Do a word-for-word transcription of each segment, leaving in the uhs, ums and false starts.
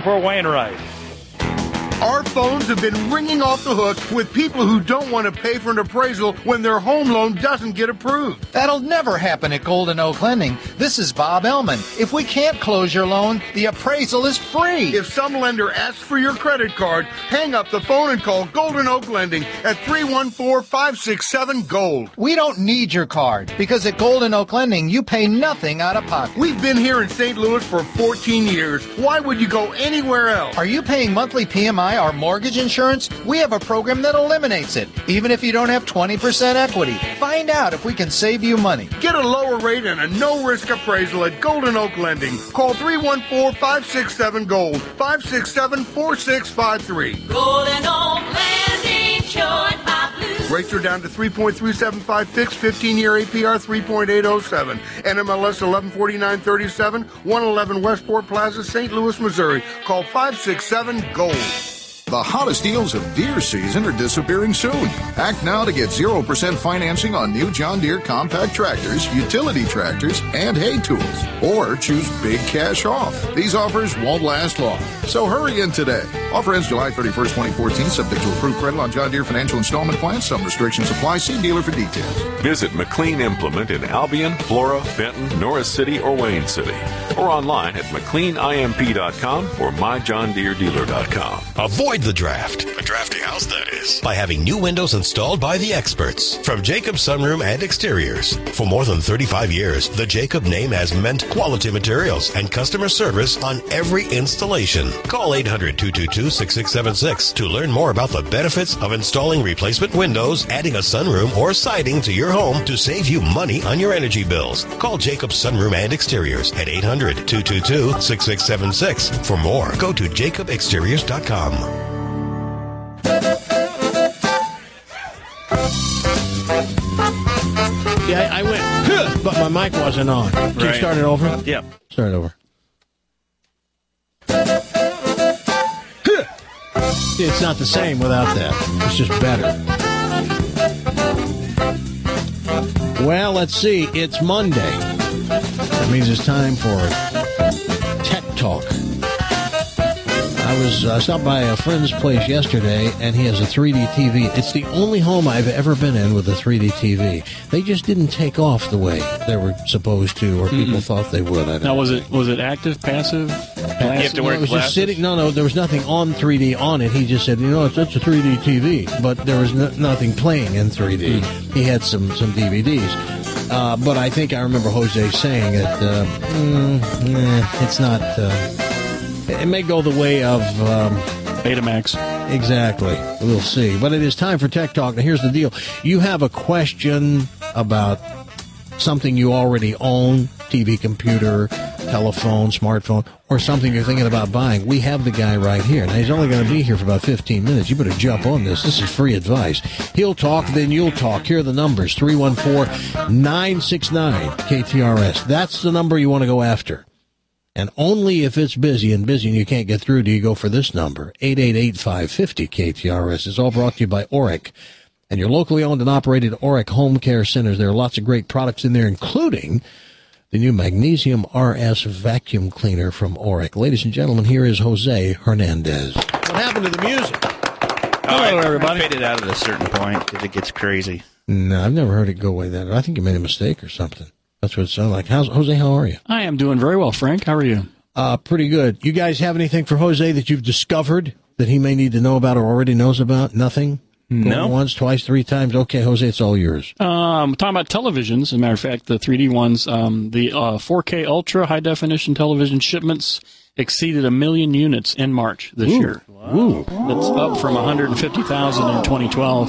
For Wainwright. Our phones have been ringing off the hook with people who don't want to pay for an appraisal when their home loan doesn't get approved. That'll never happen at Golden Oak Lending. This is Bob Ellman. If we can't close your loan, the appraisal is free. If some lender asks for your credit card, hang up the phone and call Golden Oak Lending at three one four, five six seven, GOLD. We don't need your card because at Golden Oak Lending, you pay nothing out of pocket. We've been here in Saint Louis for fourteen years. Why would you go anywhere else? Are you paying monthly P M I or mortgage insurance? We have a program that eliminates it, even if you don't have twenty percent equity. Find out if we can save you money. Get a lower rate and a no-risk appraisal at Golden Oak Lending. Call three one four, five six seven, GOLD, five six seven, four six five three. Golden Oak Lending, join my blues. Rates are down to three point three seven five fixed, fifteen-year A P R three point eight oh seven. N M L S eleven forty-nine thirty-seven, one eleven Westport Plaza, Saint Louis, Missouri. Call five six seven, GOLD. The hottest deals of deer season are disappearing soon. Act now to get zero percent financing on new John Deere compact tractors, utility tractors, and hay tools. Or choose big cash off. These offers won't last long, so hurry in today. Offer ends July thirty-first, twenty fourteen, subject to approved credit on John Deere financial installment plans. Some restrictions apply. See dealer for details. Visit McLean Implement in Albion, Flora, Benton, Norris City, or Wayne City. Or online at mclean I M P dot com or my john deere dealer dot com. Avoid the draft. A drafty house, that is. By having new windows installed by the experts from Jacob Sunroom and Exteriors. For more than thirty-five years, the Jacob name has meant quality materials and customer service on every installation. Call eight hundred, two two two, six six seven six to learn more about the benefits of installing replacement windows, adding a sunroom, or siding to your home to save you money on your energy bills. Call Jacob Sunroom and Exteriors at eight hundred, two two two, six six seven six. For more, go to jacob exteriors dot com. Yeah, I, I went, huh, but my mic wasn't on. Can right. you start it over? Yep. Start it over. Huh. It's not the same without that. It's just better. Well, let's see. It's Monday. That means it's time for Tech Talk. I was uh, stopped by a friend's place yesterday, and he has a three D T V. It's the only home I've ever been in with a three D T V. They just didn't take off the way they were supposed to, or people mm-hmm. thought they would. I don't now, know. was it was it active, passive? You have to wear no, it was glasses? just sitting. No, no, there was nothing on three D on it. He just said, you know, it's, it's a three D T V, but there was no, nothing playing in three D. Mm-hmm. He had some some D V Ds. Uh, but I think I remember Jose saying that uh, mm, eh, it's not. Uh, it may go the way of um, Betamax. Exactly. We'll see. But it is time for Tech Talk. Now, here's the deal. You have a question about something you already own, T V, computer, telephone, smartphone, or something you're thinking about buying. We have the guy right here. Now, he's only going to be here for about fifteen minutes. You better jump on this. This is free advice. He'll talk, then you'll talk. Here are the numbers, three one four, nine six nine, K T R S. That's the number you want to go after. And only if it's busy and busy and you can't get through do you go for this number, eight eight eight, five five zero, K T R S. It's all brought to you by Oric. And your locally owned and operated Oric Home Care Centers. There are lots of great products in there, including the new Magnesium R S vacuum cleaner from Oric. Ladies and gentlemen, here is Jose Hernandez. What happened to the music? Hello, everybody. I faded out at a certain point because it gets crazy. No, I've never heard it go away that. I think you made a mistake or something. That's what it sounded like. How's, Jose, how are you? I am doing very well, Frank. How are you? Uh, pretty good. You guys have anything for Jose that you've discovered that he may need to know about or already knows about? Nothing? No. Going once, twice, three times? Okay, Jose, it's all yours. Um, talking about televisions, as a matter of fact, the three D ones, um, the uh, four K Ultra high-definition television shipments exceeded a million units in March this Ooh. year. Wow. That's up from one hundred fifty thousand in twenty twelve.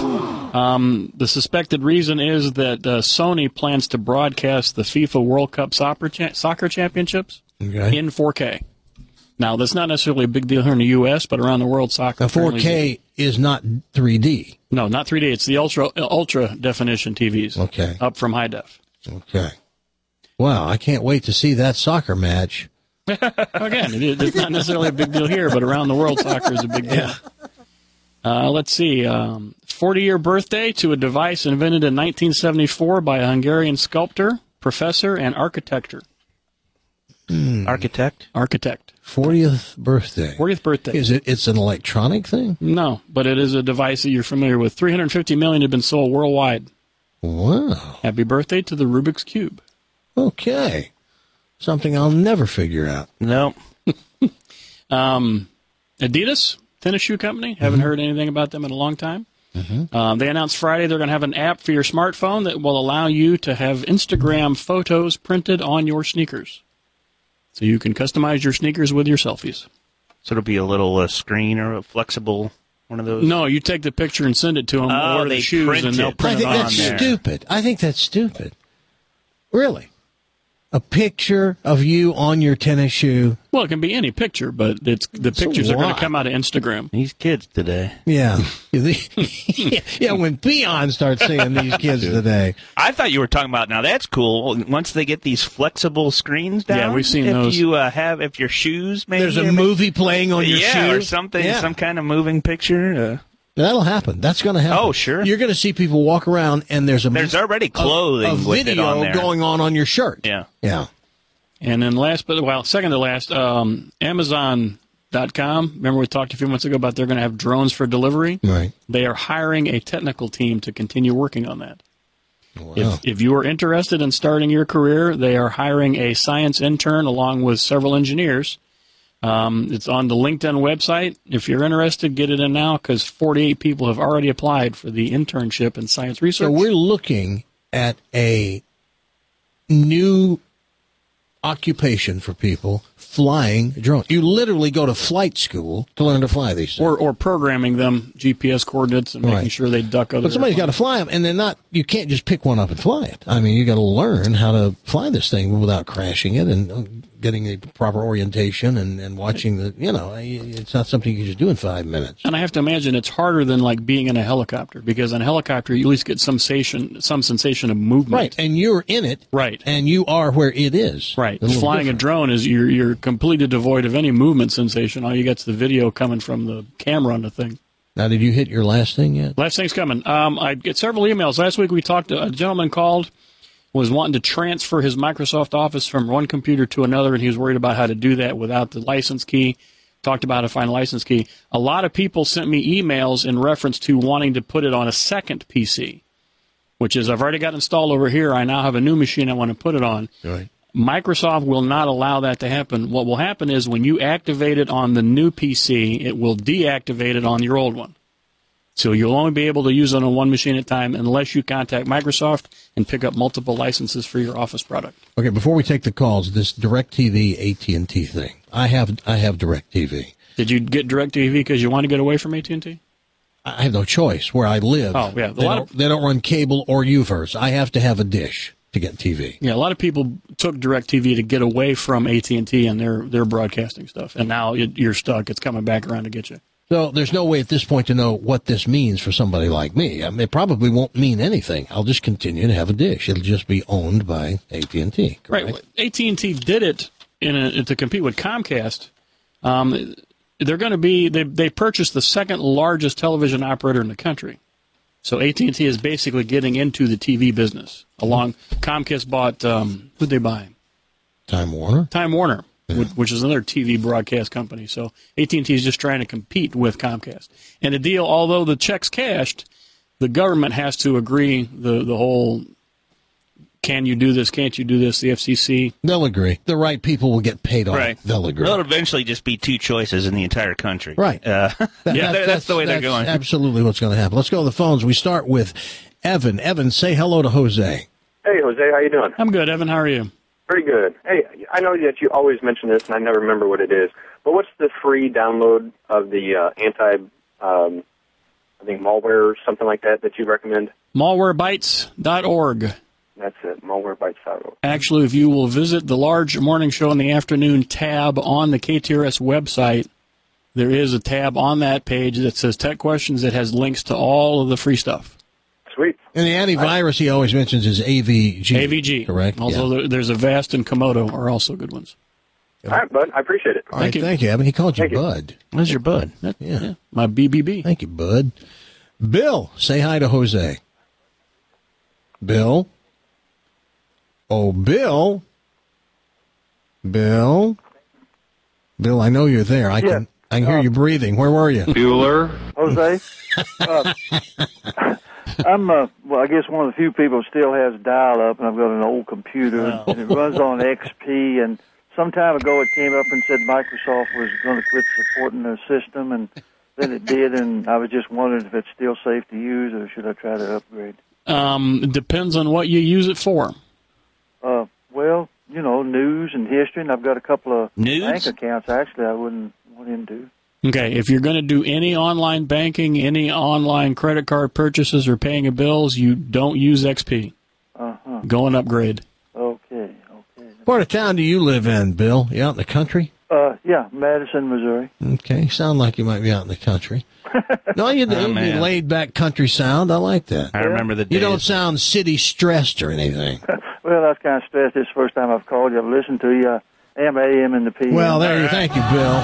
Um, the suspected reason is that uh, Sony plans to broadcast the FIFA World Cup soccer, cha- soccer championships okay. in four K. Now, that's not necessarily a big deal here in the U S, but around the world, soccer. The four K is not three D. No, not three D. It's the ultra ultra definition T Vs. Okay. Up from high def. Okay. Wow, I can't wait to see that soccer match. Again, it is, it's not necessarily a big deal here, but around the world, soccer is a big deal. Yeah. Uh, let's see. Um, forty-year birthday to a device invented in nineteen seventy-four by a Hungarian sculptor, professor, and architecture. Hmm. Architect. Architect. fortieth birthday. fortieth birthday. Is it? It's an electronic thing? No, but it is a device that you're familiar with. three hundred fifty million have been sold worldwide. Wow. Happy birthday to the Rubik's Cube. Okay. Something I'll never figure out. No. um, Adidas, tennis shoe company. Haven't heard anything about them in a long time. Mm-hmm. Um, they announced Friday they're going to have an app for your smartphone that will allow you to have Instagram photos printed on your sneakers. So you can customize your sneakers with your selfies. So it'll be a little uh, screen or a flexible one of those? No, you take the picture and send it to them, Oh, order they the shoes, print and they'll it. print I think it on that's there. stupid. I think that's stupid. Really? A picture of you on your tennis shoe? Well, it can be any picture, but it's the So pictures are going what? to come out of Instagram. These kids today. Yeah. yeah, yeah, when Peon starts seeing these kids today. I thought you were talking about, now that's cool, once they get these flexible screens down. Yeah, we've seen if those. you uh, have, if your shoes maybe. There's a or maybe- movie playing on your yeah, shoe. or something, Yeah. some kind of moving picture. Uh, That'll happen. That's going to happen. Oh, sure. You're going to see people walk around, and there's a There's already clothing a, a with it video on there. going on on your shirt. yeah. Yeah. And then last, but well, second to last, um, Amazon dot com. Remember we talked a few months ago about they're going to have drones for delivery? Right. They are hiring a technical team to continue working on that. Wow. If, if you are interested in starting your career, they are hiring a science intern along with several engineers. Um, it's on the LinkedIn website. If you're interested, get it in now because forty-eight people have already applied for the internship in science research. So we're looking at a new occupation for people flying drones. You literally go to flight school to learn to fly these things. or, or programming them G P S coordinates and making Right. sure they duck other. But somebody's got to fly them, and they're not. You can't just pick one up and fly it. I mean, you got to learn how to fly this thing without crashing it and uh, getting the proper orientation and, and watching the. You know, it's not something you can just do in five minutes. And I have to imagine it's harder than like being in a helicopter because in a helicopter you at least get some sensation, some sensation of movement. Right, and you're in it. Right. and you are where it is. Right. A little Flying different. a drone is you're you're completely devoid of any movement sensation. All you get's the video coming from the camera on the thing. Now, did you hit your last thing yet? Last thing's coming. Um, I get several emails. Last week we talked. A gentleman called, was wanting to transfer his Microsoft Office from one computer to another, and he was worried about how to do that without the license key. Talked about how to find a license key. A lot of people sent me emails in reference to wanting to put it on a second P C, which is I've already got installed over here. I now have a new machine I want to put it on. Right. Microsoft will not allow that to happen. What will happen is when you activate it on the new P C, it will deactivate it on your old one. So you'll only be able to use it on one machine at a time unless you contact Microsoft and pick up multiple licenses for your Office product. Okay, before we take the calls, this DirecTV A T and T thing. I have I have DirecTV. Did you get DirecTV because you want to get away from A T and T? I have no choice where I live. Oh, yeah. A They lot don't, of- they don't run cable or U-verse. I have to have a dish to get T V. Yeah, a lot of people took DirecTV to get away from A T and T and their, their broadcasting stuff. And now it, you're stuck. It's coming back around to get you. So there's no way at this point to know what this means for somebody like me. I mean, it probably won't mean anything. I'll just continue to have a dish. It'll just be owned by A T and T. Right. Well, A T and T did it in a, to compete with Comcast. Um, they're going to be they they purchased the second largest television operator in the country. So A T and T is basically getting into the T V business. Along Comcast bought um, who'd they buy? Time Warner. Time Warner, which, which is another T V broadcast company. So A T and T is just trying to compete with Comcast. And the deal, although the check's cashed, the government has to agree. The the whole can you do this? Can't you do this? The F C C. They'll agree. The right people will get paid off. Right. They'll agree. There'll eventually just be two choices in the entire country. Right. Uh, That- yeah, that- that's, the way they're that's going. Absolutely what's going to happen. Let's go to the phones. We start with Evan. Evan, say hello to Jose. Hey, Jose, how you doing? I'm good, Evan. How are you? Pretty good. Hey, I know that you always mention this, and I never remember what it is, but what's the free download of the uh, anti, um, I think, malware or something like that that you recommend? malwarebytes dot org. That's it, malwarebytes dot org. Actually, if you will visit the Large Morning Show in the Afternoon tab on the K T R S website, there is a tab on that page that says Tech Questions that has links to all of the free stuff. Sweet. And the antivirus he always mentions is A V G. A V G. Correct? Also, Yeah. there- there's Avast and Komodo are also good ones. All right, bud, I appreciate it. All right, Thank you. thank you, Evan. He called you Thank you. Bud. Where's your bud? That- Yeah. My B B B. Thank you, Bud. Bill, say hi to Jose. Bill? Oh, Bill? Bill? Bill, I know you're there. I Yeah. can I can hear you breathing. Where were you? Bueller. Jose? uh, I'm, uh, well, I guess one of the few people who still has dial-up, and I've got an old computer, Oh. and it runs on X P, and some time ago it came up and said Microsoft was going to quit supporting their system, and then it did, and I was just wondering if it's still safe to use, or should I try to upgrade? Um, it depends on what you use it for. Uh, well, you know, news and history, and I've got a couple of News? bank accounts, actually, I wouldn't want him to. Okay, if you're going to do any online banking, any online credit card purchases, or paying of bills, you don't use X P. Uh-huh. Go and upgrade. Okay, okay. What part of town do you live in, Bill? You out in the country? Uh, yeah, Madison, Missouri. Okay, sound like you might be out in the country. No, you Oh, do. man. Laid back country sound. I like that. I remember the days. You don't sound city stressed or anything. Well, I was kind of stressed. This is the first time I've called you. I've listened to you. I am A M in the P M. Well, there you. Thank you, Bill.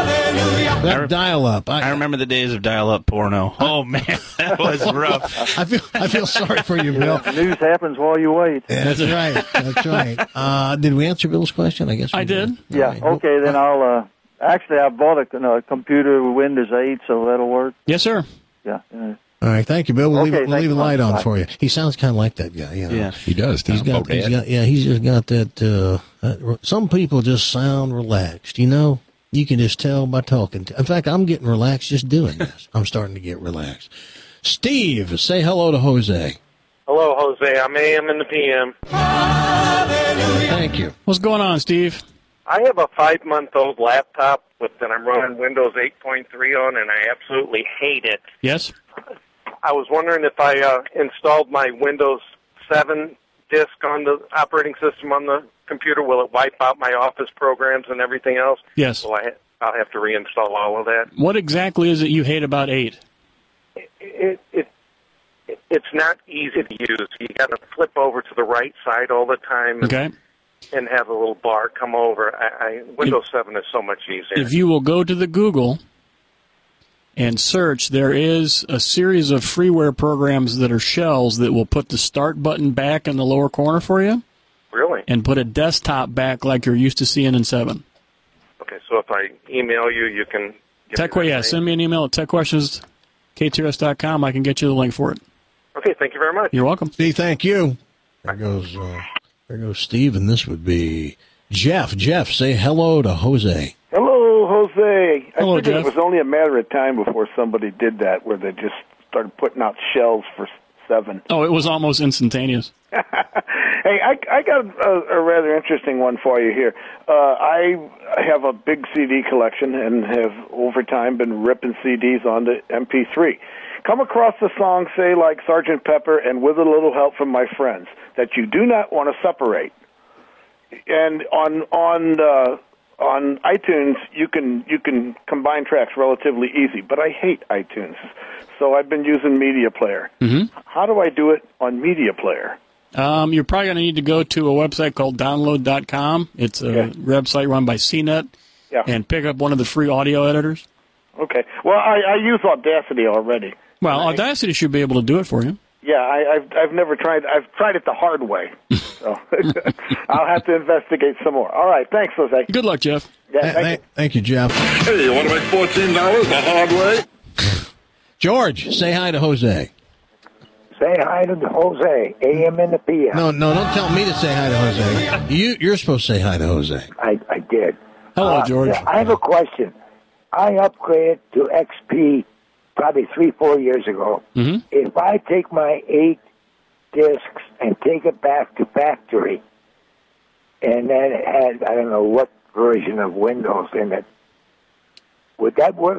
That dial up. I remember the days of dial-up porno. Oh, man, that was rough. I feel I feel sorry for you, Bill. News happens while you wait. That's right. That's right. Uh, did we answer Bill's question? I guess we I did. Yeah, All right. okay, then I'll, uh, actually, I bought a, a computer with Windows eight, so that'll work. Yes, sir. Yeah. uh, All right, thank you, Bill. We'll Okay, leave, we'll thanks leave the a lot. light on Bye. for you. He sounds kind of like that guy. You know? Yeah. He does. He's Tom got, he's Bodett. got, yeah, he's just got that, uh, uh, some people just sound relaxed, you know? You can just tell by talking. To, in fact, I'm getting relaxed just doing this. I'm starting to get relaxed. Steve, say hello to Jose. Hello, Jose. I'm A M in the P M. Thank you. What's going on, Steve? I have a five-month-old laptop with, that I'm running Windows eight point three on, and I absolutely hate it. Yes? I was wondering if I uh, installed my Windows seven disk on the operating system on the computer, will it wipe out my Office programs and everything else? Yes. Will I ha- I'll have to reinstall all of that. What exactly is it you hate about eight? It, it, it It's not easy to use. You got to flip over to the right side all the time. And, Okay. and have a little bar come over. I, I, Windows seven is so much easier. If you will go to the Google and search, there is a series of freeware programs that are shells that will put the start button back in the lower corner for you. Really? And put a desktop back like you're used to seeing in seven. Okay, so if I email you, you can... give Tech, me that yeah, link? send me an email at tech questions k t r s dot com. I can get you the link for it. Okay, thank you very much. You're welcome. Steve, thank you. There goes, uh, there goes Steve, and this would be Jeff. Jeff, say hello to Jose. Hello, Jose. I Hello, figured Jeff. it was only a matter of time before somebody did that, where they just started putting out shells for seven. Oh, it was almost instantaneous. Hey, I, I got a, a rather interesting one for you here. Uh, I have a big C D collection and have, over time, been ripping C Ds onto M P three. Come across a song, say, like Sergeant Pepper, and with a little help from my friends, that you do not want to separate. And on on uh, on iTunes, you can you can combine tracks relatively easy, but I hate iTunes, so I've been using Media Player. Mm-hmm. How do I do it on Media Player? Um, you're probably going to need to go to a website called download dot com. It's a Okay. website run by C net, Yeah. and pick up one of the free audio editors. Okay. Well, I, I use Audacity already. Well, Audacity should be able to do it for you. Yeah, I, I've I've never tried. I've tried it the hard way, so I'll have to investigate some more. All right, thanks, Jose. Good luck, Jeff. Yeah, Th- thank th- thank you, Jeff. Hey, you want to make fourteen dollars the hard way? George, say hi to Jose. Say hi to Jose, A M in the P M. No, no, don't tell me to say hi to Jose. You, you're supposed to say hi to Jose. I, I did. Hello, Uh, George. I have a question. I upgraded to X P probably three, four years ago. Mm-hmm. If I take my eight discs and take it back to factory, and then it had, I don't know what version of Windows in it, would that work?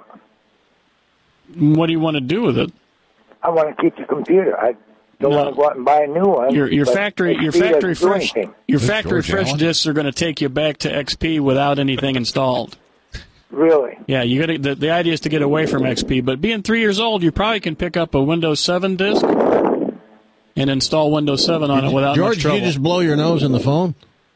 What do you want to do with it? I want to keep the computer. I don't want to go out and buy a new one. Your your but factory your X P factory doesn't do fresh anything. your Who's factory George fresh Allen? discs are going to take you back to X P without anything installed. Really? Yeah, you got the the idea is to get away from X P, but being three years old, you probably can pick up a Windows seven disk and install Windows seven on it without George, much did trouble. you just blow your nose in the phone?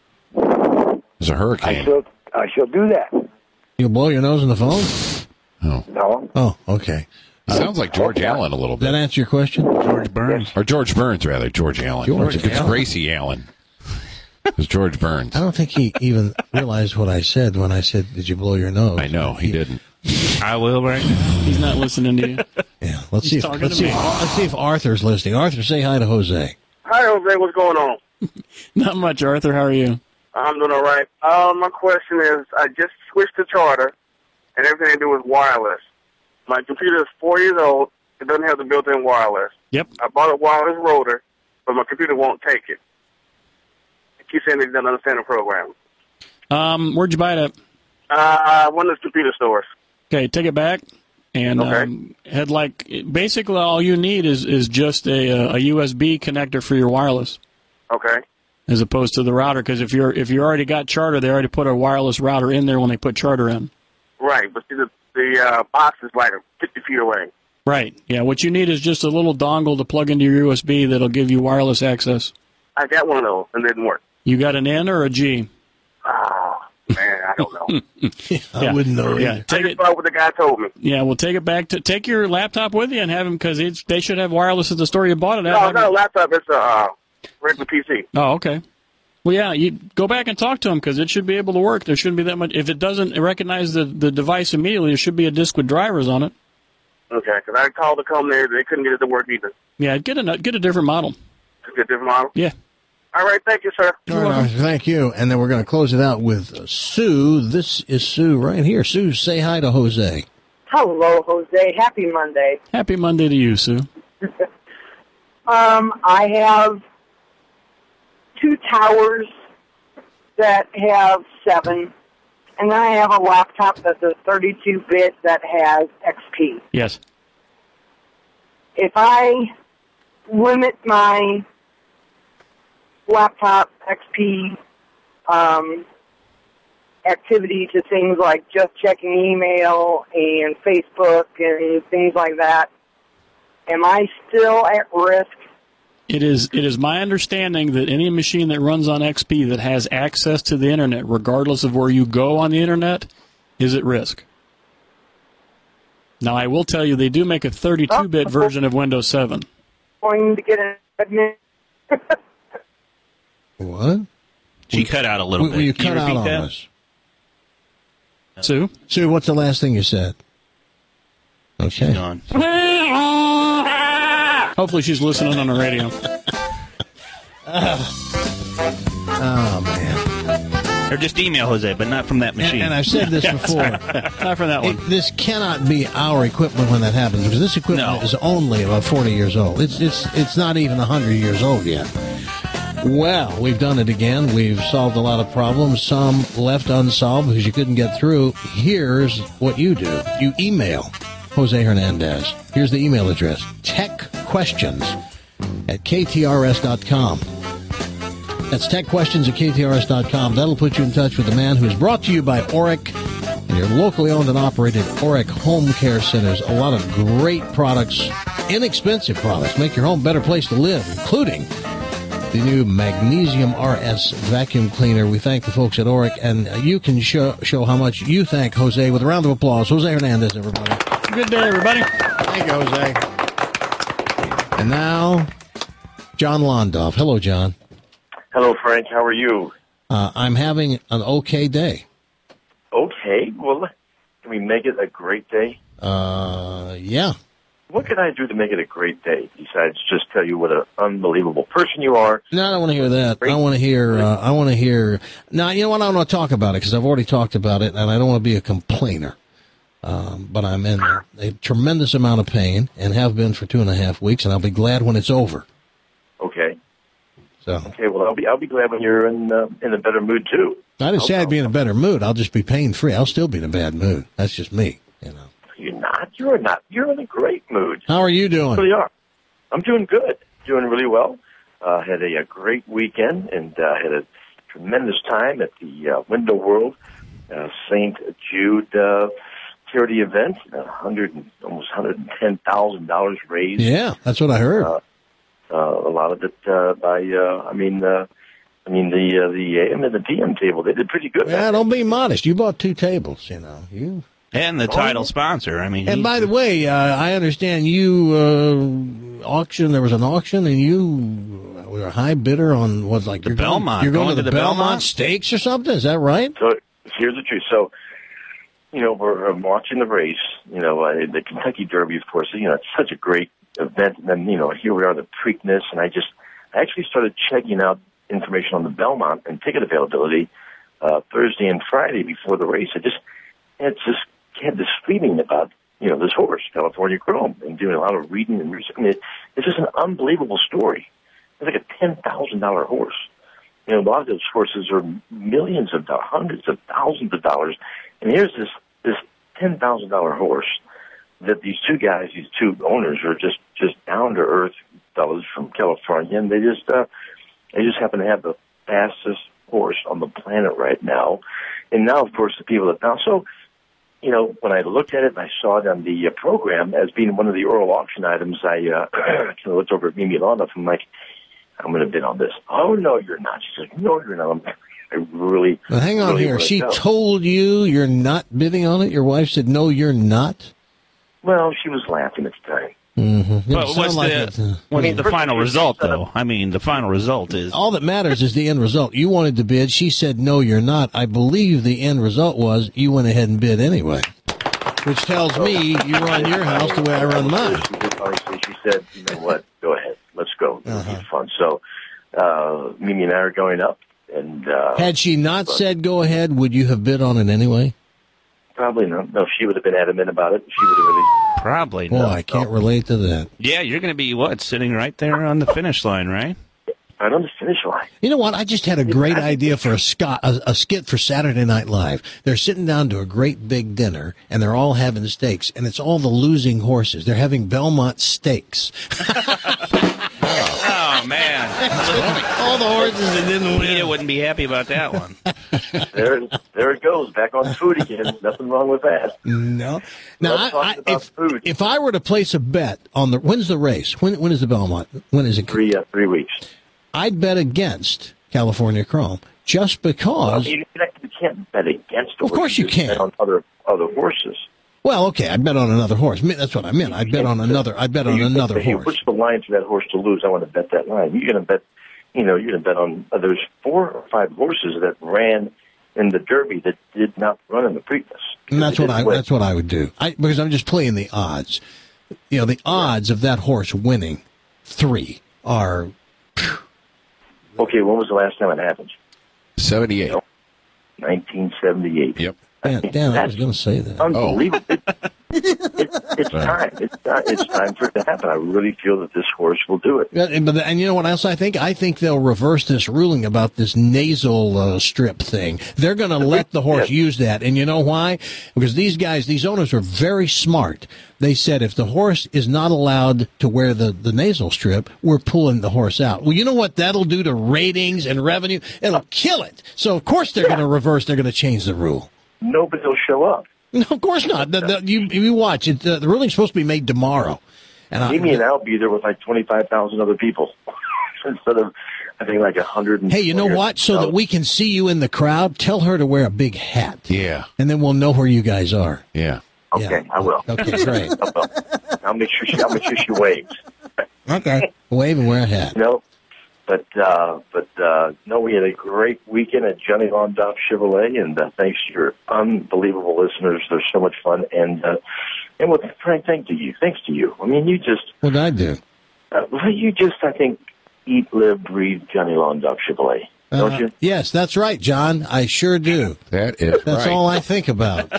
There's a I hurricane. shall, I shall do that. You blow your nose in the phone? Oh. No. Oh, okay. Sounds like George Allen a little Does that bit. answer your question? George Burns. Or George Burns, rather. George Allen. George it's Allen. Gracie Allen. It's George Burns. I don't think he even realized what I said when I said, "Did you blow your nose?" I know he, he didn't. I will right now. He's not listening to you. Yeah, let's He's see. If, talking let's to see. me. If, let's see if Arthur's listening. Arthur, say hi to Jose. Hi, Jose. What's going on? Not much, Arthur. How are you? I'm doing all right. Uh, my question is, I just switched to Charter, and everything I do is wireless. My computer is four years old. It doesn't have the built-in wireless. Yep. I bought a wireless rotor, but my computer won't take it. It keeps saying it doesn't understand the program. Um, where'd you buy it at? Uh, one of the computer stores. Okay, take it back and Okay. um, had like basically all you need is is just a a U S B connector for your wireless. Okay. As opposed to the router, because if you're if you already got Charter, they already put a wireless router in there when they put Charter in. Right, but see, the, the uh, box is like fifty feet away. Right. Yeah. What you need is just a little dongle to plug into your U S B that'll give you wireless access. I got one of those, and it didn't work. You got an N or a G? Oh, man, I don't know. I Yeah. wouldn't know. Yeah. either. Take I it. just thought what the guy told me. Yeah. Well, take it back to take your laptop with you and have them because it's they should have wireless at the store you bought it at. No, it's not a laptop. It's a uh, regular P C. Oh, okay. Well, yeah, you go back and talk to them because it should be able to work. There shouldn't be that much. If it doesn't recognize the, the device immediately, there should be a disc with drivers on it. Okay, because I called the company. They couldn't get it to work either. Yeah, get a get a different model. Just get a different model? Yeah. All right, thank you, sir. All right, Arthur, thank you. And then we're going to close it out with uh, Sue. This is Sue right here. Sue, say hi to Jose. Hello, Jose. Happy Monday. Happy Monday to you, Sue. Um, I have two towers that have seven, and then I have a laptop that's a thirty-two bit that has X P. Yes. If I limit my laptop X P um, activity to things like just checking email and Facebook and things like that, am I still at risk? It is it is my understanding that any machine that runs on X P that has access to the Internet, regardless of where you go on the Internet, is at risk. Now, I will tell you, they do make a thirty-two bit version of Windows seven. Going to get an admin. What? She cut out a little Will, bit. will you Can cut out repeat on that? us? Sue? Sue, what's the last thing you said? Okay. Gone. Hopefully she's listening on the radio. Oh, man. Or just email Jose, but not from that machine. And, and I've said this Yeah, before. Not from that one. It, this cannot be our equipment when that happens, because this equipment No. is only about forty years old. It's it's it's not even one hundred years old yet. Well, we've done it again. We've solved a lot of problems, some left unsolved because you couldn't get through. Here's what you do. You email Jose Hernandez. Here's the email address, techquestions at k t r s dot com. That's techquestions at k t r s dot com. That'll put you in touch with the man who's brought to you by Oric and your locally owned and operated Oric Home Care Centers. A lot of great products, inexpensive products, make your home a better place to live, including the new Magnesium R S vacuum cleaner. We thank the folks at Oric, and you can show, show how much you thank Jose with a round of applause. Jose Hernandez, everybody. Good day, everybody. Thank you, Jose. And now, John Londoff. Hello, John. Hello, Frank. How are you? Uh, I'm having an okay day. Okay. Well, can we make it a great day? Uh, yeah. What can I do to make it a great day besides just tell you what an unbelievable person you are? No, I don't want to hear that. I want to hear, uh, I want to hear, now, you know what, I don't want to talk about it because I've already talked about it and I don't want to be a complainer. Um, but I'm in a, a tremendous amount of pain and have been for two and a half weeks, and I'll be glad when it's over. Okay. So. Okay. Well, I'll be I'll be glad when you're in uh, in a better mood too. I didn't say I'd be in a better mood. I'll just be pain free. I'll still be in a bad mood. That's just me, you know. You're not. You're not. You're in a great mood. How are you doing? You really are. I'm doing good. Doing really well. Uh, had a, a great weekend and uh, had a tremendous time at the uh, Window World uh, Saint Jude uh, charity event. A hundred, almost one hundred and ten thousand dollars raised. Yeah, that's what I heard. Uh, uh, a lot of it uh, by. Uh, I mean. Uh, I mean, the uh, the A M and the P M table, they did pretty good. Yeah, don't be modest. You bought two tables, you know. You And the title sponsor. I mean, And he- by the way, uh, I understand you uh, auction. There was an auction, and you we were a high bidder on what's like The you're Belmont. Going, you're going, Going to to the, the Belmont, Belmont? Stakes or something. Is that right? So here's the truth. So, you know, we're um, watching the race. You know, uh, the Kentucky Derby, of course. You know, it's such a great event. And then, you know, here we are, the Preakness, and I just I actually started checking out information on the Belmont and ticket availability uh, Thursday and Friday before the race. I just had just had this feeling about, you know, this horse, California Chrome, and doing a lot of reading and research. I mean, it, it's just an unbelievable story. It's like a ten thousand dollar horse. You know, a lot of those horses are millions of dollars, hundreds of thousands of dollars. And here's this, this ten thousand dollar horse that these two guys, these two owners, are just, just down-to-earth fellows from California, and they just, uh, they just happen to have the fastest horse on the planet right now. And now, of course, the people that now, so, you know, when I looked at it and I saw it on the uh, program as being one of the oral auction items, I uh, kind of looked over at Mimi Londoff and I'm like, I'm going to bid on this. Oh, no, you're not. She's like, no, you're not. I'm like, I really. Well, hang on really here. wanna She go. told you you're not bidding on it? Your wife said, no, you're not? Well, she was laughing at the time. Mm-hmm. But what's like the, it, uh, what's the final result, though? I mean, the final result is... all that matters is the end result. You wanted to bid. She said, no, you're not. I believe the end result was you went ahead and bid anyway, which tells me you run your house the way I run mine. She did honestly. She said, you know what, go ahead. Let's go. It'll Uh-huh. be fun. So uh, Mimi and I are going up. and uh, Had she not said go ahead, would you have bid on it anyway? Probably not. No, she would have been adamant about it. She would have really... Probably Boy, not. I can't relate to that. Yeah, you're going to be, what, sitting right there on the finish line, right? Right on the finish line. You know what? I just had a great idea for a, sc- a, a skit for Saturday Night Live. They're sitting down to a great big dinner, and they're all having steaks, and it's all the losing horses. They're having Belmont steaks. Oh, man. all the horses that didn't win. Peter wouldn't be happy about that one. there, there it goes. Back on food again. Nothing wrong with that. No. Now, Let's I, talk I, about if, food. if I were to place a bet on the, when's the race? When when is the Belmont? When is it? Three, uh, three weeks. I'd bet against California Chrome just because. You, you can't bet against. Of course you can. Bet on other other horses. Well, okay, I bet on another horse. That's what I meant. I bet on another. I bet on You- another hey, horse. What's the line for that horse to lose? I want to bet that line. You're going to bet. You know, you're going to bet on. Uh, there's four or five horses that ran in the Derby that did not run in the Preakness. And that's They what I. didn't win. That's what I would do. I because I'm just playing the odds. You know, the odds of that horse winning three are. Okay, when was the last time it happened? seventy-eight. nineteen seventy-eight. Yep. Dan, Dan I was going to say that. Unbelievable. It, it, it's time. It's, time. it's time for it to happen. I really feel that this horse will do it. Yeah, and, but and you know what else I think? I think they'll reverse this ruling about this nasal uh, strip thing. They're going to let the horse use that, and you know why? Because these guys, these owners are very smart. They said if the horse is not allowed to wear the, the nasal strip, we're pulling the horse out. Well, you know what that'll do to ratings and revenue? It'll kill it. So of course they're going to reverse. They're going to change the rule. Nobody will show up. No, of course not. The, the, you, you watch it. Uh, the ruling's supposed to be made tomorrow. And I, Mimi and I'll be there with like twenty-five thousand other people instead of, I think, like one hundred. Hey, you know what? So that we can see you in the crowd, tell her to wear a big hat. Yeah. And then we'll know where you guys are. Yeah. Okay, Yeah. I will. Okay, great. I will. I'll make sure she. I'll make sure she waves. Okay. Wave and wear a hat. You know, but uh, but uh, no, we had a great weekend at Johnny Londoff Chevrolet, and uh, thanks to your unbelievable listeners, they're so much fun. And uh, and with Frank, thank to you, thanks to you. I mean, you just What did I do? uh, well, you just I think eat, live, breathe Johnny Londoff Chevrolet, don't Uh, you? Yes, that's right, John. I sure do. That is That's right. all I think about.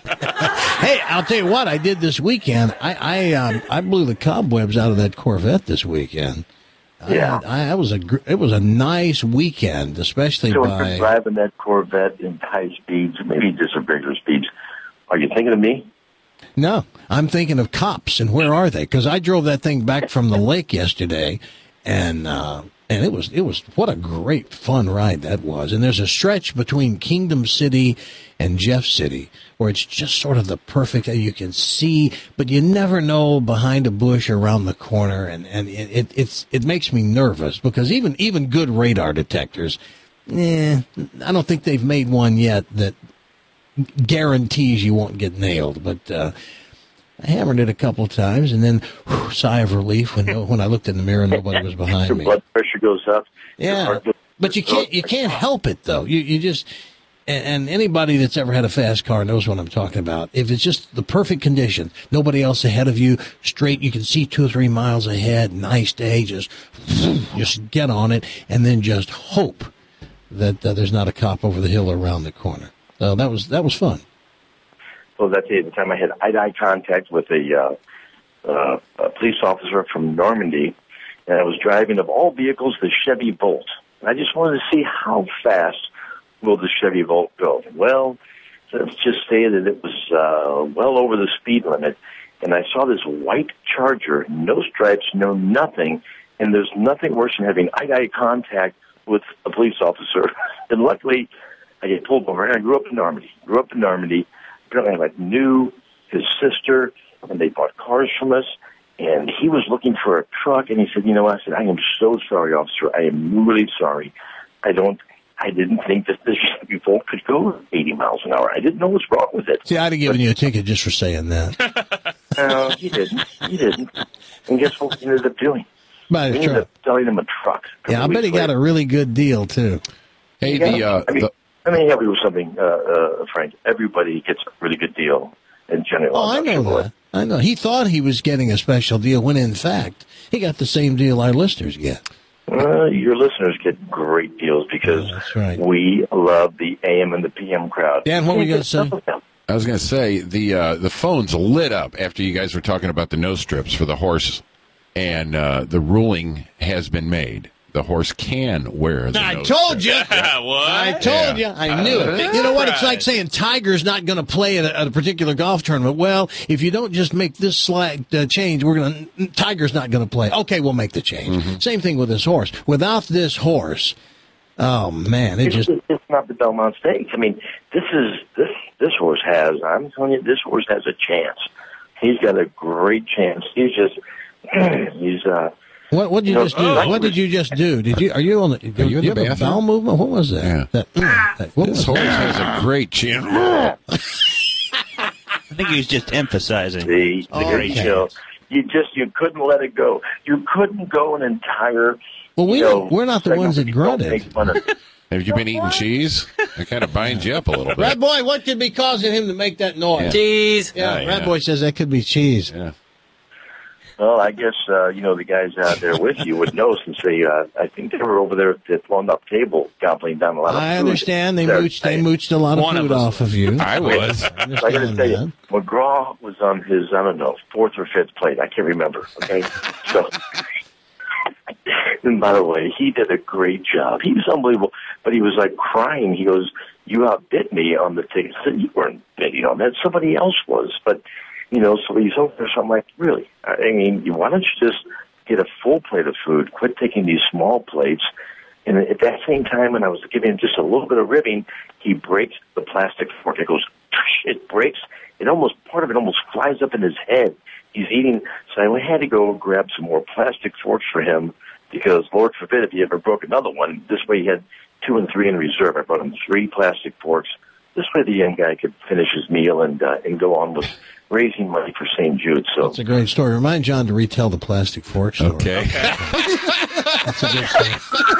Hey, I'll tell you what I did this weekend. I I, um, I blew the cobwebs out of that Corvette this weekend. Yeah. I, I, it was a gr- it was a nice weekend, especially So when by. you're driving that Corvette in high speeds, maybe just at regular speeds, are you thinking of me? No, I'm thinking of cops and where are they? Because I drove that thing back from the lake yesterday, and uh, and it was it was what a great fun ride that was. And there's a stretch between Kingdom City and Jeff City where it's just sort of the perfect. You can see, but you never know behind a bush or around the corner, and and it, it it's it makes me nervous because even even good radar detectors, eh, I don't think they've made one yet that guarantees you won't get nailed. But uh, I hammered it a couple times, and then whew, sigh of relief when when I looked in the mirror and nobody was behind Your me. blood pressure goes up. Yeah, but you can't you can't help it though. You you just and, and anybody that's ever had a fast car knows what I'm talking about. If it's just the perfect condition, nobody else ahead of you, straight, you can see two or three miles ahead. Nice day, just just get on it, and then just hope that uh, there's not a cop over the hill or around the corner. So that was that was fun. Well, that day, the time I had eye-to-eye contact with a, uh, uh, a police officer from Normandy, and I was driving, of all vehicles, the Chevy Volt. And I just wanted to see how fast will the Chevy Volt go. Well, let's just say that it was uh, well over the speed limit, and I saw this white Charger, no stripes, no nothing, and there's nothing worse than having eye-to-eye contact with a police officer. And luckily, I get pulled over, and I grew up in Normandy. Grew up in Normandy. Apparently, I like knew his sister, and they bought cars from us. And he was looking for a truck, and he said, "You know," I said, "I am so sorry, officer. I am really sorry. I don't. I didn't think that this Chevy Volt could go eighty miles an hour. I didn't know what's wrong with it." See, I'd have given you a ticket just for saying that. No, he didn't. He didn't. And guess what we ended up doing? By we a ended truck. up selling him a truck. Yeah, I bet he got a really good deal too. Hey, Yeah, the uh, I mean, the I mean, yeah, we were something, uh, uh, Frank. Everybody gets a really good deal in general. Oh, I know that. I know. He thought he was getting a special deal when, in fact, he got the same deal our listeners get. Uh, your listeners get great deals because right. we love the A M and the P M crowd. Dan, what were you going to say? I was going to say the uh, the phones lit up after you guys were talking about the nose strips for the horse, and uh, the ruling has been made. The horse can wear the I nose told you. strip. I told you. I knew it. You know what? It's like saying Tiger's not going to play at a, at a particular golf tournament. Well, if you don't just make this slight uh, change, we're going to. Tiger's not going to play. Okay, we'll make the change. Mm-hmm. Same thing with this horse. Without this horse, oh man, it It's, just. it's not the Belmont Stakes. I mean, this is this this horse has. I'm telling you, this horse has a chance. He's got a great chance. He's just he's. uh What what did you, You know, just do? uh, What did you just do? Did you are you on the? Are you in you the have a bathroom? bowel movement? What was that? Yeah. That, mm, that- what This was horse that? has a great chin. I think he was just emphasizing the, the the great you know, chance. you just you couldn't let it go. You couldn't go an entire. Well, we you know, don't- we're not the segment ones that where you don't grunted. make fun of it. Have you been eating cheese? It kind of binds you up a little bit. Rat Boy, what could be causing him to make that noise? Yeah. Cheese. Yeah, Oh, Rat yeah. Boy says that could be cheese. Yeah. Well, I guess uh, you know the guys out there with you would know since they. Uh, I think they were over there at the blown up table gobbling down a lot of I food. understand they They're mooched, they saying- mooched a lot of One of food us. off of you. I was. I I got to understand tell that. you, McGraw was on his, I don't know, fourth or fifth plate. I can't remember. Okay, so. And by the way, he did a great job. He was unbelievable, but he was like crying. He goes, "You outbid me on the ticket." I said, "You weren't bidding on that. Somebody else was." But you know, so he's over there. So I'm like, really? I mean, why don't you just get a full plate of food? Quit taking these small plates. And at that same time, when I was giving him just a little bit of ribbing, he breaks the plastic fork. It goes, it breaks. It almost, part of it almost flies up in his head. He's eating. So I had to go grab some more plastic forks for him because, Lord forbid, if he ever broke another one, this way he had two and three in reserve. I brought him three plastic forks. This way the young guy could finish his meal and uh, and go on with raising money for Saint Jude. So That's a great story. Remind John to retell the plastic fork story. Okay. That's a good story.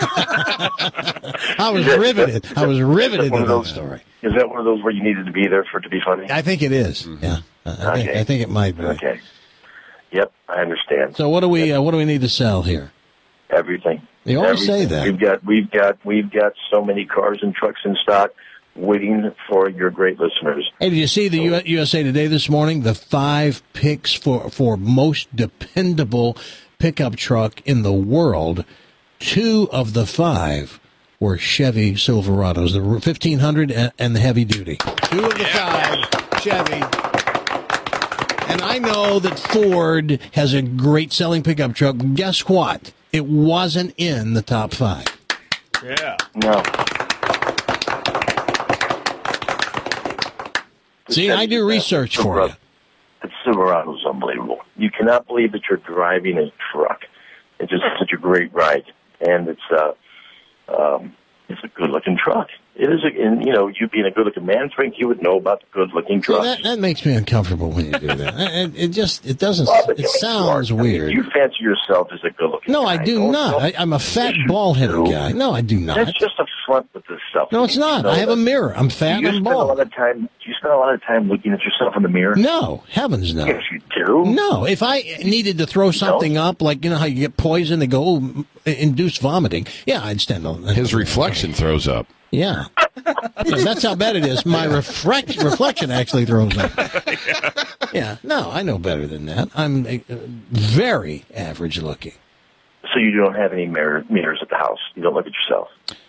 I was riveted. I was riveted one to of that those story. Is that one of those where you needed to be there for it to be funny? I think it is. Yeah, I, I think Okay. I think it might be. Okay. Yep, I understand. So what do we uh, what do we need to sell here? Everything. You always Everything. say that. We've got we've got we've got so many cars and trucks in stock waiting for your great listeners. Hey, did you see the U- U S A Today this morning? The five picks for for most dependable pickup truck in the world. Two of the five were Chevy Silverados, the fifteen hundred and, and the heavy duty. Two of the five Chevy. And I know that Ford has a great selling pickup truck. Guess what? It wasn't in the top five. Yeah. No. See, I do research for you. The Silverado is unbelievable. You cannot believe that you're driving a truck. It's just such a great ride, and it's uh, um, it's a good-looking truck. It is, a, and you know, you being a good-looking man, Frank, you would know about the good-looking See, drugs. that, that makes me uncomfortable when you do that. it, it just, it doesn't, Well, but it you sounds are. I mean, weird. you fancy yourself as a good-looking No, guy. I do Don't- not. don't- I, I'm a fat, bald-headed guy. No, I do not. That's just a front with this stuff. No, it's not. You know I have a that. mirror. I'm fat you and spend a bald. lot of time. Do you spend a lot of time looking at yourself in the mirror? No, heavens no. Yes, you do. No, if I needed to throw something up, like, you know how you get poison, they go, oh, induce vomiting. Yeah, I'd stand on that. His reflection throws up. Yeah. Yeah, that's how bad it is. My reflect, reflection actually throws up. Yeah, no, I know better than that. I'm uh, very average looking. So you don't have any mirror, mirrors at the house. You don't look at yourself.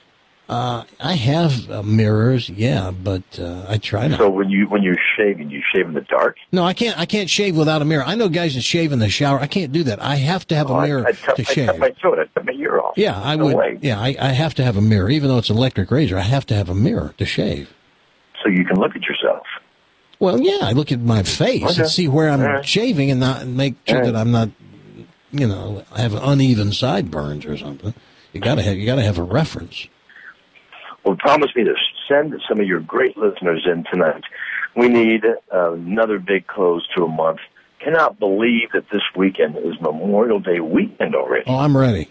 Uh, I have uh, mirrors, yeah, but uh, I try not. So when you when you're shaving, you shave in the dark. No, I can't. I can't shave without a mirror. I know guys that shave in the shower. I can't do that. I have to have Oh, a I- mirror I, cut, to I shave. cut my throat. I cut my ear off. Yeah, I No would. way. Yeah, I, I have to have a mirror, even though it's an electric razor. I have to have a mirror to shave. So you can look at yourself. Well, yeah, I look at my face Okay. and see where I'm All right. shaving, and not and make sure All right. that I'm not, you know, I have uneven sideburns or something. You gotta have. You gotta have a reference. Well, promise me to send some of your great listeners in tonight. We need uh, another big close to a month. Cannot believe that this weekend is Memorial Day weekend already. Oh, I'm ready.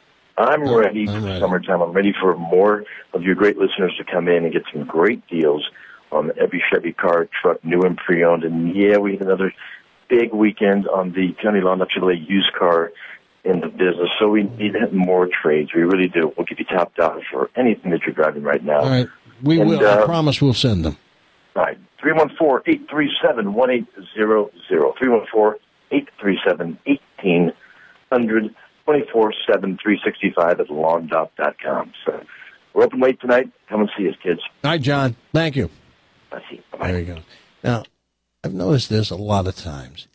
I'm Oh, ready I'm for ready. summertime. I'm ready for more of your great listeners to come in and get some great deals on every Chevy car, truck, new and pre-owned. And yeah, we have another big weekend on the County Lawn Chevrolet used car in the business. So we need more trades. We really do. We'll give you top dollar for anything that you're driving right now. All right, we And, will. uh, I promise we'll send them. All right. three one four, eight three seven, one eight zero zero. three one four, eight three seven, one eight hundred, twenty-four seven, three sixty-five at lawn dot com. So we're open late tonight. Come and see us, kids. All right, John. Thank you. I see. Bye-bye. There we go. Now, I've noticed this a lot of times.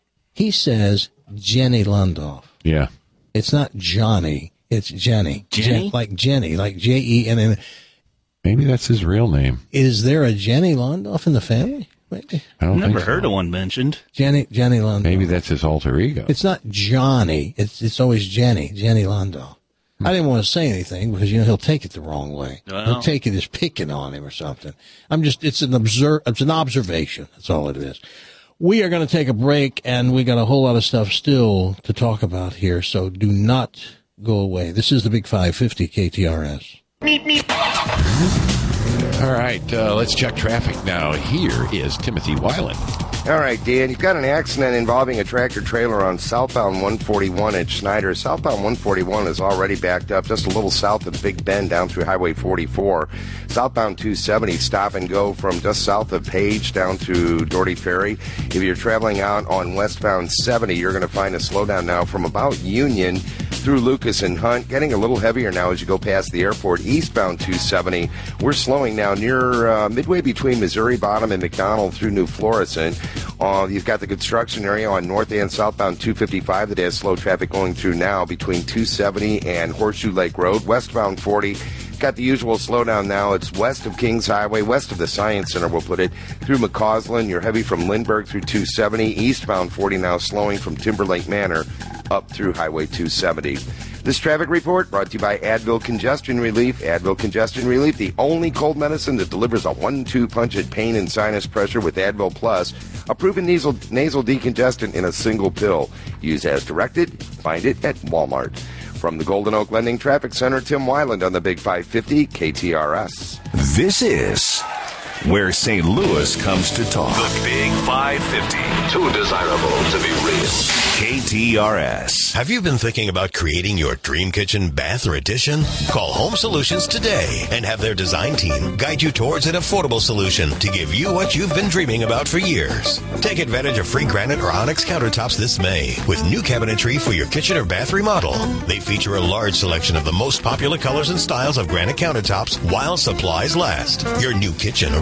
He says Jenny Lundoff. Yeah. It's not Johnny. It's Jenny. Jenny? Jen- like Jenny, like J E N N. Maybe that's his real name. Is there a Jenny Lundoff in the family? Maybe. I don't Never think so. heard of one mentioned. Jenny, Jenny Lundoff. Maybe that's his alter ego. It's not Johnny. It's it's always Jenny. Jenny Lundoff. I didn't want to say anything because, you know, he'll take it the wrong way. Well. He'll take it as picking on him or something. I'm just, it's an observe, it's an observation. That's all it is. We are going to take a break, and we got a whole lot of stuff still to talk about here, so do not go away. This is the Big five fifty K T R S. Meep, meep. All right, uh, let's check traffic now. Here is Timothy Weiland. All right, Dan, you've got an accident involving a tractor-trailer on southbound one forty-one at Schneider. Southbound one forty-one is already backed up just a little south of Big Bend down through Highway forty-four. Southbound two seventy, stop and go from just south of Page down to Doherty Ferry. If you're traveling out on westbound seventy, you're going to find a slowdown now from about Union through Lucas and Hunt, getting a little heavier now as you go past the airport. Eastbound two seventy, we're slowing now near uh, midway between Missouri Bottom and McDonald through New Florissant. Uh, you've got the construction area on north and southbound two fifty-five that has slow traffic going through now between two seventy and Horseshoe Lake Road. Westbound forty, got the usual slowdown now. It's west of Kings Highway, west of the Science Center, we'll put it, through McCausland. You're heavy from Lindbergh through two seventy. Eastbound forty now slowing from Timberlake Manor up through Highway two seventy. This traffic report brought to you by Advil Congestion Relief. Advil Congestion Relief, the only cold medicine that delivers a one two punch at pain and sinus pressure with Advil Plus, a proven nasal, nasal decongestant in a single pill. Use as directed. Find it at Walmart. From the Golden Oak Lending Traffic Center, Tim Weiland on the Big five fifty K T R S. This is where Saint Louis comes to talk. The Big five fifty. Too desirable to be real. K T R S. Have you been thinking about creating your dream kitchen, bath, or addition? Call Home Solutions today and have their design team guide you towards an affordable solution to give you what you've been dreaming about for years. Take advantage of free granite or onyx countertops this May with new cabinetry for your kitchen or bath remodel. They feature a large selection of the most popular colors and styles of granite countertops while supplies last. Your new kitchen or bath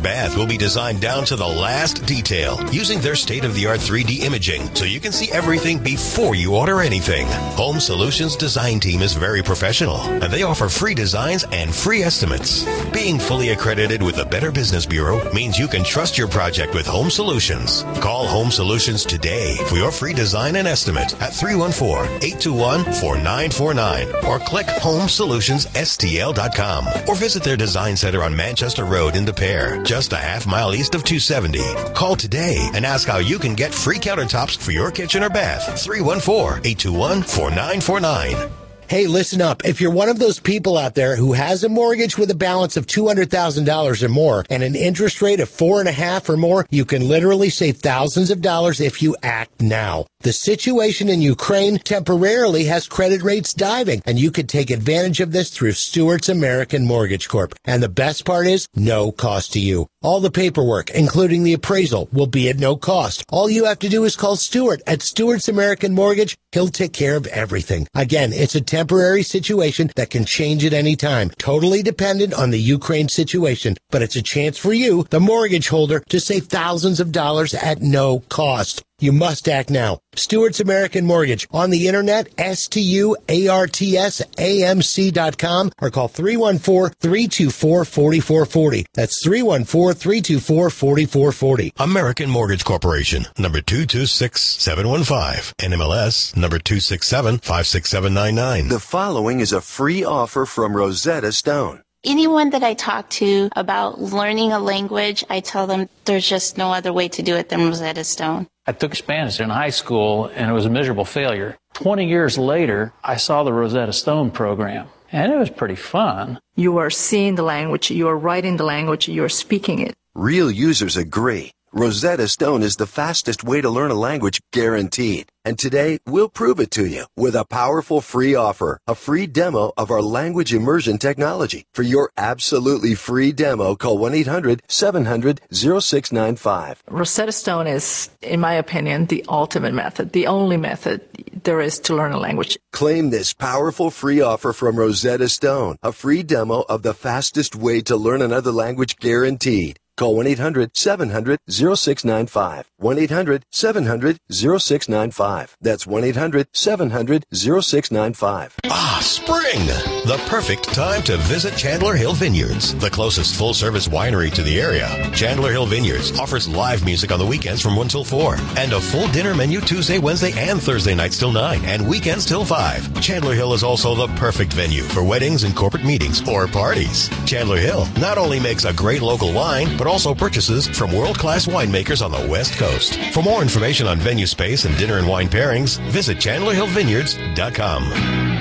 bath will be designed down to the last detail using their state-of-the-art three D imaging so you can see everything before you order anything. Home Solutions design team is very professional, and they offer free designs and free estimates. Being fully accredited with the Better Business Bureau means you can trust your project with Home Solutions. Call Home Solutions today for your free design and estimate at three one four, eight two one, four nine four nine or click home solutions s t l dot com or visit their design center on Manchester Road in De Pere, just a half mile east of two seventy. Call today and ask how you can get free countertops for your kitchen or bath. three one four, eight two one, four nine four nine. Hey, listen up. If you're one of those people out there who has a mortgage with a balance of two hundred thousand dollars or more and an interest rate of four and a half or more, you can literally save thousands of dollars if you act now. The situation in Ukraine temporarily has credit rates diving, and you could take advantage of this through Stewart's American Mortgage Corp. And the best part is, no cost to you. All the paperwork, including the appraisal, will be at no cost. All you have to do is call Stewart at Stewart's American Mortgage. He'll take care of everything. Again, it's a temporary situation that can change at any time, totally dependent on the Ukraine situation. But it's a chance for you, the mortgage holder, to save thousands of dollars at no cost. You must act now. Stewart's American Mortgage on the internet, S T U A R T S A M C dot com, or call three one four, three two four, four four four zero. That's three one four, three two four, four four four zero. American Mortgage Corporation, number two two six seven one five, N M L S number two six seven, five six seven nine nine. The following is a free offer from Rosetta Stone. Anyone that I talk to about learning a language, I tell them there's just no other way to do it than Rosetta Stone. I took Spanish in high school, and it was a miserable failure. Twenty years later, I saw the Rosetta Stone program, and it was pretty fun. You are seeing the language, you are writing the language, you are speaking it. Real users agree. Rosetta Stone is the fastest way to learn a language, guaranteed. And today, we'll prove it to you with a powerful free offer, a free demo of our language immersion technology. For your absolutely free demo, call one eight hundred, seven hundred, oh six nine five. Rosetta Stone is, in my opinion, the ultimate method, the only method there is to learn a language. Claim this powerful free offer from Rosetta Stone, a free demo of the fastest way to learn another language, guaranteed. Call one eight hundred, seven hundred, oh six nine five. one eight hundred, seven hundred, oh six nine five. That's one eight hundred, seven hundred, oh six nine five. Ah, spring! The perfect time to visit Chandler Hill Vineyards, the closest full-service winery to the area. Chandler Hill Vineyards offers live music on the weekends from one till four, and a full dinner menu Tuesday, Wednesday, and Thursday nights till nine, and weekends till five. Chandler Hill is also the perfect venue for weddings and corporate meetings or parties. Chandler Hill not only makes a great local wine, but also purchases from world-class winemakers on the West Coast. For more information on venue space and dinner and wine pairings, visit chandler hill vineyards dot com.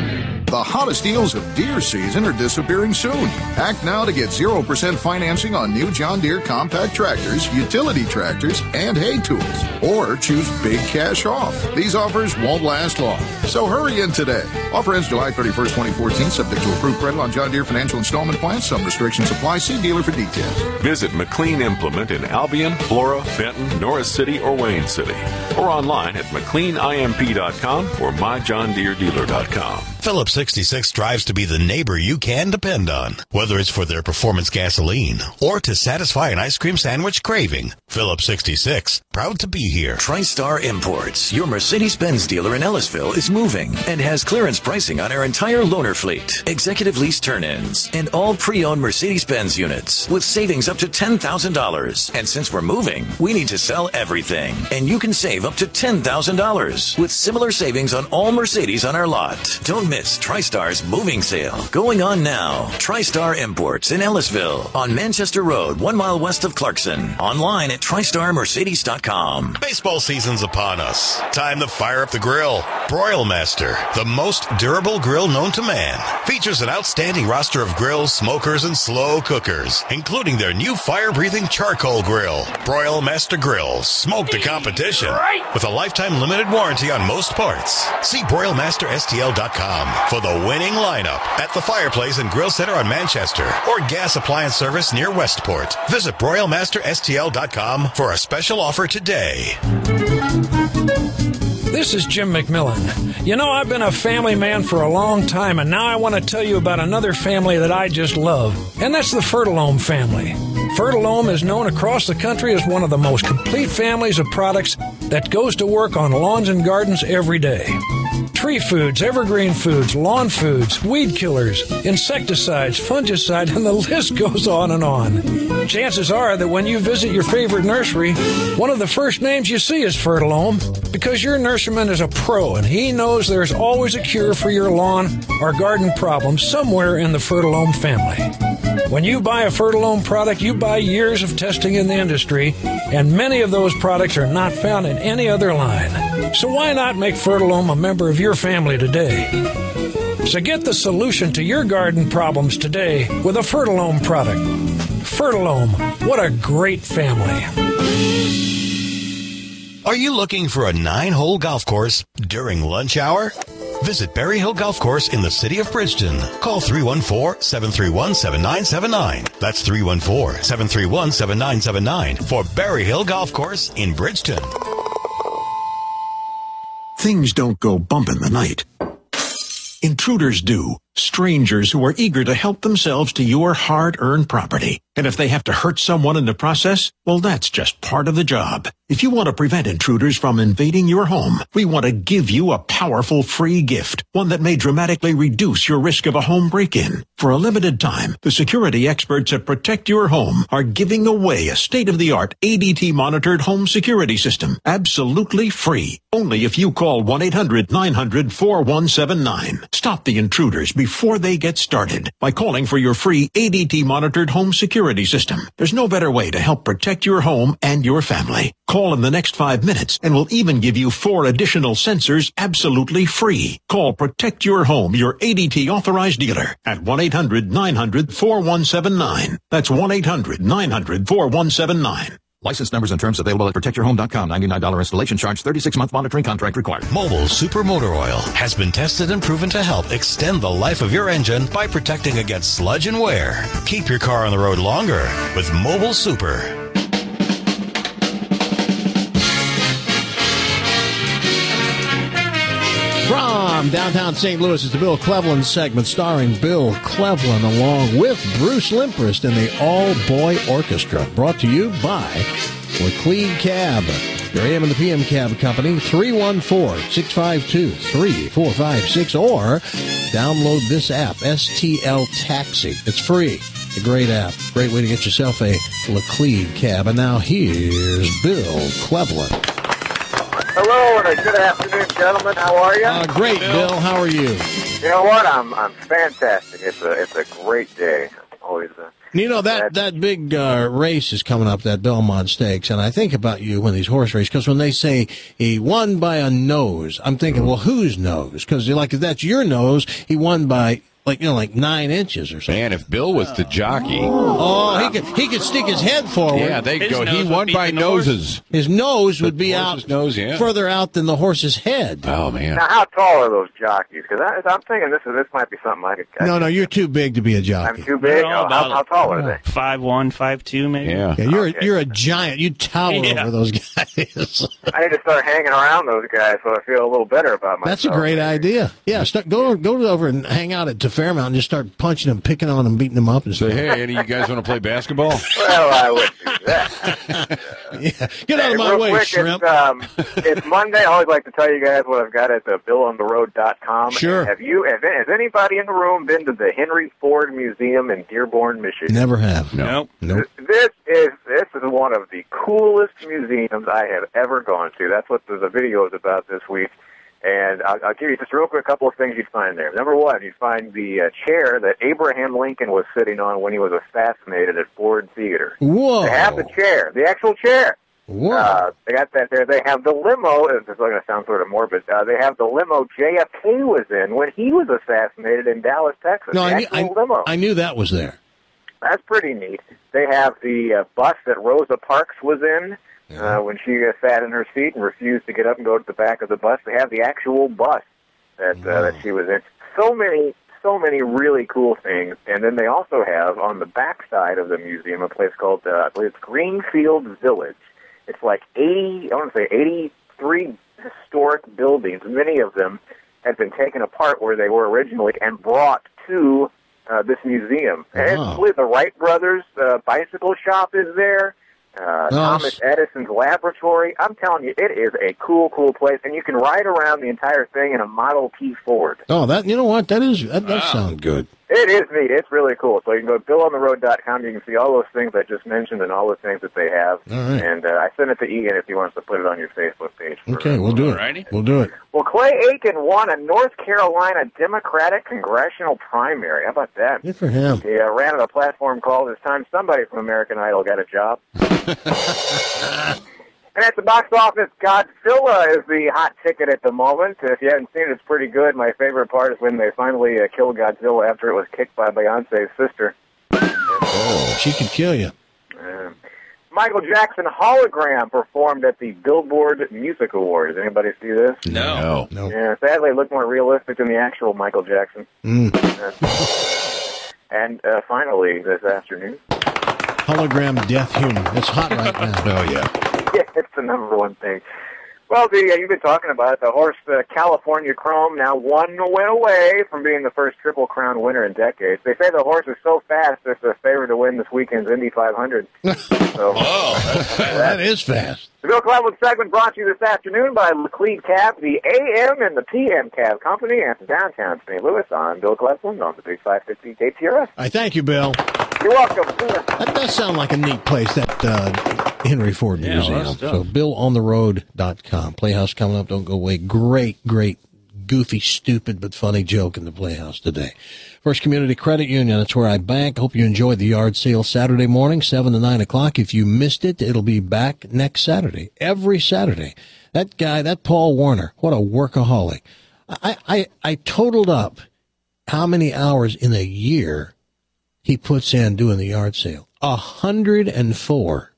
The hottest deals of deer season are disappearing soon. Act now to get zero percent financing on new John Deere compact tractors, utility tractors, and hay tools. Or choose big cash off. These offers won't last long, so hurry in today. Offer ends July thirty-first, twenty fourteen, subject to approved credit on John Deere financial installment plans. Some restrictions apply. See dealer for details. Visit McLean Implement in Albion, Flora, Benton, Norris City, or Wayne City. Or online at mclean I M P dot com or my john deere dealer dot com. Phillips sixty-six strives to be the neighbor you can depend on, whether it's for their performance gasoline or to satisfy an ice cream sandwich craving. Phillips sixty-six, proud to be here. TriStar Imports, your Mercedes-Benz dealer in Ellisville, is moving and has clearance pricing on our entire loaner fleet, executive lease turn-ins, and all pre-owned Mercedes-Benz units with savings up to ten thousand dollars. And since we're moving, we need to sell everything, and you can save up to ten thousand dollars with similar savings on all Mercedes on our lot. Don't miss TriStar's moving sale going on now. TriStar Imports in Ellisville on Manchester Road, one mile west of Clarkson. Online at tri star mercedes dot com. Baseball season's upon us. Time to fire up the grill. Broil Master, the most durable grill known to man, features an outstanding roster of grills, smokers, and slow cookers, including their new fire-breathing charcoal grill. Broil Master Grills smoke the competition with a lifetime limited warranty on most parts. See broil master S T L dot com for the winning lineup at the Fireplace and Grill Center on Manchester or Gas Appliance Service near Westport. Visit broil master S T L dot com for a special offer today. This is Jim McMillan. You know, I've been a family man for a long time, and now I want to tell you about another family that I just love, and that's the Fertilome family. Fertilome is known across the country as one of the most complete families of products that goes to work on lawns and gardens every day. Tree foods, evergreen foods, lawn foods, weed killers, insecticides, fungicide, and the list goes on and on. Chances are that when you visit your favorite nursery, one of the first names you see is Fertilome, because your nurseryman is a pro and he knows there's always a cure for your lawn or garden problem somewhere in the Fertilome family. When you buy a Fertilome product, you buy years of testing in the industry, and many of those products are not found in any other line. So why not make Fertilome a member of your family today? So get the solution to your garden problems today with a Fertilome product. Fertilome, what a great family. Are you looking for a nine-hole golf course during lunch hour? Visit Berry Hill Golf Course in the city of Bridgeton. Call three one four, seven three one, seven nine seven nine. That's three one four, seven three one, seven nine seven nine for Berry Hill Golf Course in Bridgeton. Things don't go bump in the night. Intruders do. Strangers who are eager to help themselves to your hard-earned property. And if they have to hurt someone in the process, well, that's just part of the job. If you want to prevent intruders from invading your home, we want to give you a powerful free gift, one that may dramatically reduce your risk of a home break-in. For a limited time, the security experts at Protect Your Home are giving away a state-of-the-art A D T-monitored home security system, absolutely free. Only if you call one eight hundred nine hundred four one seven nine. Stop the intruders before they get started by calling for your free A D T-monitored home security system. There's no better way to help protect your home and your family. Call in the next five minutes and we'll even give you four additional sensors absolutely free. Call Protect Your Home, your A D T authorized dealer at one eight hundred nine hundred four one seven nine. That's one eight hundred nine hundred four one seven nine. License numbers and terms available at protect your home dot com. ninety-nine dollars installation charge, thirty-six month monitoring contract required. Mobile Super Motor Oil has been tested and proven to help extend the life of your engine by protecting against sludge and wear. Keep your car on the road longer with Mobile Super. From downtown Saint Louis is the Bill Cleveland segment starring Bill Cleveland along with Bruce Limprist and the All-Boy Orchestra. Brought to you by Laclede Cab, your A M and the P M cab company, three one four, six five two, three four five six, or download this app, S T L Taxi. It's free. A great app. Great way to get yourself a Laclede Cab. And now here's Bill Cleveland. Hello and a good afternoon, gentlemen. How are you? Uh, great, Bill. Bill. How are you? You know what? I'm I'm fantastic. It's a it's a great day. Always. A, you know that that big uh, race is coming up, that Belmont Stakes, and I think about you when these horse races, because when they say he won by a nose, I'm thinking, well, whose nose? Because like if that's your nose, he won by. Like, you know, like nine inches or something. Man, if Bill was the jockey. Oh, he could he could stick his head forward. Yeah, they go. He won by noses. His nose would be out nose, yeah. further out than the horse's head. Oh, man. Now, how tall are those jockeys? Because I'm thinking this is this might be something I could catch. No, no, you're too big to be a jockey. I'm too big? Oh, how, how tall are they? Five one, five two, maybe. Yeah, yeah you're, okay. a, you're a giant. You tower yeah. over those guys. I need to start hanging around those guys so I feel a little better about myself. That's a great idea. Yeah, start, go, go over and hang out at to Fairmount and just start punching them, picking on them, beating them up, and say, stuff. "Hey, any of you guys want to play basketball?" Well, I would do that. yeah, get out of my real way, quick, shrimp. It's, um, it's Monday. I always like to tell you guys what I've got at the bill on the road dot com. Sure. Have you? Have, has anybody in the room been to the Henry Ford Museum in Dearborn, Michigan? Never have. No. Nope. This is this is one of the coolest museums I have ever gone to. That's what the, the video is about this week. And I'll, I'll give you just real quick a couple of things you'd find there. Number one, you'd find the uh, chair that Abraham Lincoln was sitting on when he was assassinated at Ford Theater. Whoa. They have the chair, the actual chair. Whoa. Uh, they got that there. They have the limo. This is going to sound sort of morbid. Uh, they have the limo J F K was in when he was assassinated in Dallas, Texas. No, the I knew, actual I, limo. I knew that was there. That's pretty neat. They have the uh, bus that Rosa Parks was in. Uh, when she uh, sat in her seat and refused to get up and go to the back of the bus. They have the actual bus that uh, that she was in. So many, so many really cool things. And then they also have on the back side of the museum a place called, uh, I believe it's Greenfield Village. It's like eighty, I want to say eighty-three historic buildings. Many of them had been taken apart where they were originally and brought to uh, this museum. And Wow. it's really the Wright Brothers uh, bicycle shop is there. Uh, No, Thomas Edison's laboratory. I'm telling you, it is a cool, cool place, and you can ride around the entire thing in a Model T Ford. Oh, that you know what? That is that does sound good. It is neat. It's really cool. So you can go to bill on the road dot com. You can see all those things I just mentioned and all the things that they have. All right. And uh, I sent it to Ian if he wants to put it on your Facebook page. For, Okay, we'll do it. We'll do it. Well, Clay Aiken won a North Carolina Democratic congressional primary. How about that? Good for him. He uh, ran on a platform called "It's Time Somebody from American Idol Got a Job." And at the box office, Godzilla is the hot ticket at the moment. If you haven't seen it, it's pretty good. My favorite part is when they finally uh, killed Godzilla after it was kicked by Beyonce's sister. Oh, she could kill you. Uh, Michael Jackson hologram performed at the Billboard Music Awards. Anybody see this? No. No. Yeah, sadly, it looked more realistic than the actual Michael Jackson. Mm. Uh, and uh, finally, this afternoon, Hologram death human. It's hot right now. Oh, yeah. yeah, it's the number one thing. Well, the, uh, you've been talking about it. The horse uh, California Chrome now one win away from being the first Triple Crown winner in decades. They say the horse is so fast it's a favorite to win this weekend's Indy five hundred. So, That is fast. the Bill Cleveland segment brought to you this afternoon by Laclede Cab, the A M and the P M Cab Company, and downtown Saint Louis. I'm Bill Cleveland on the Big five fifty K T R S. I thank you, Bill. You're welcome. That does sound like a neat place, that uh, Henry Ford Yeah, Museum. well, So bill on the road dot com. Playhouse coming up. Don't go away. Great, great, goofy, stupid, but funny joke in the Playhouse today. First Community Credit Union. That's where I bank. Hope you enjoyed the yard sale Saturday morning, seven to nine o'clock. If you missed it, it'll be back next Saturday. Every Saturday. That guy, that Paul Warner, what a workaholic. I, I, I totaled up how many hours in a year he puts in doing the yard sale. A hundred and four.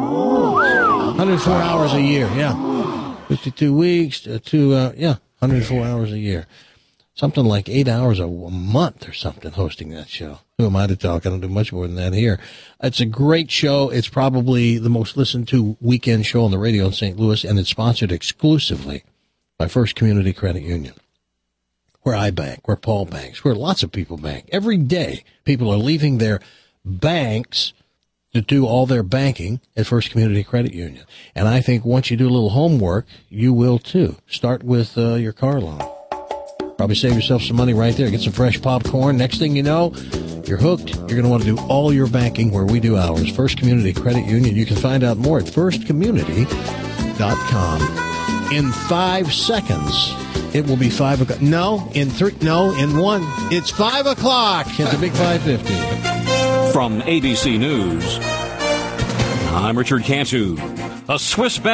one hundred four hours a year, yeah. fifty-two weeks, uh, two, uh, yeah, one hundred four hours a year. Something like eight hours a, a month or something hosting that show. Who am I to talk? I don't do much more than that here. It's a great show. It's probably the most listened to weekend show on the radio in Saint Louis, and it's sponsored exclusively by First Community Credit Union, where I bank, where Paul banks, where lots of people bank. Every day, people are leaving their banks to do all their banking at First Community Credit Union. And I think once you do a little homework, you will too. Start with uh, your car loan. Probably save yourself some money right there. Get some fresh popcorn. Next thing you know, you're hooked. You're going to want to do all your banking where we do ours. First Community Credit Union. You can find out more at first community dot com. In five seconds, it will be five o'clock. No, in three. No, in one. It's five o'clock at the Big five fifty. From A B C News, I'm Richard Cantu. A Swiss bank